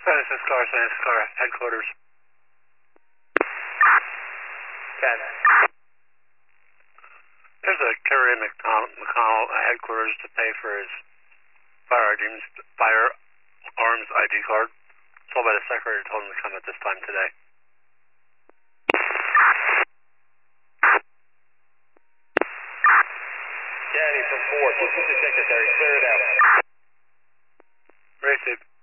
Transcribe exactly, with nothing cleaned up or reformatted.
San Car, San Car, headquarters. ten. There's a Kerry McConnell, McConnell uh, headquarters to pay for his firearms, firearms I D card. Told by the secretary, told him to come at this time today. Caddy from four, this is the secretary, clear it out. Received.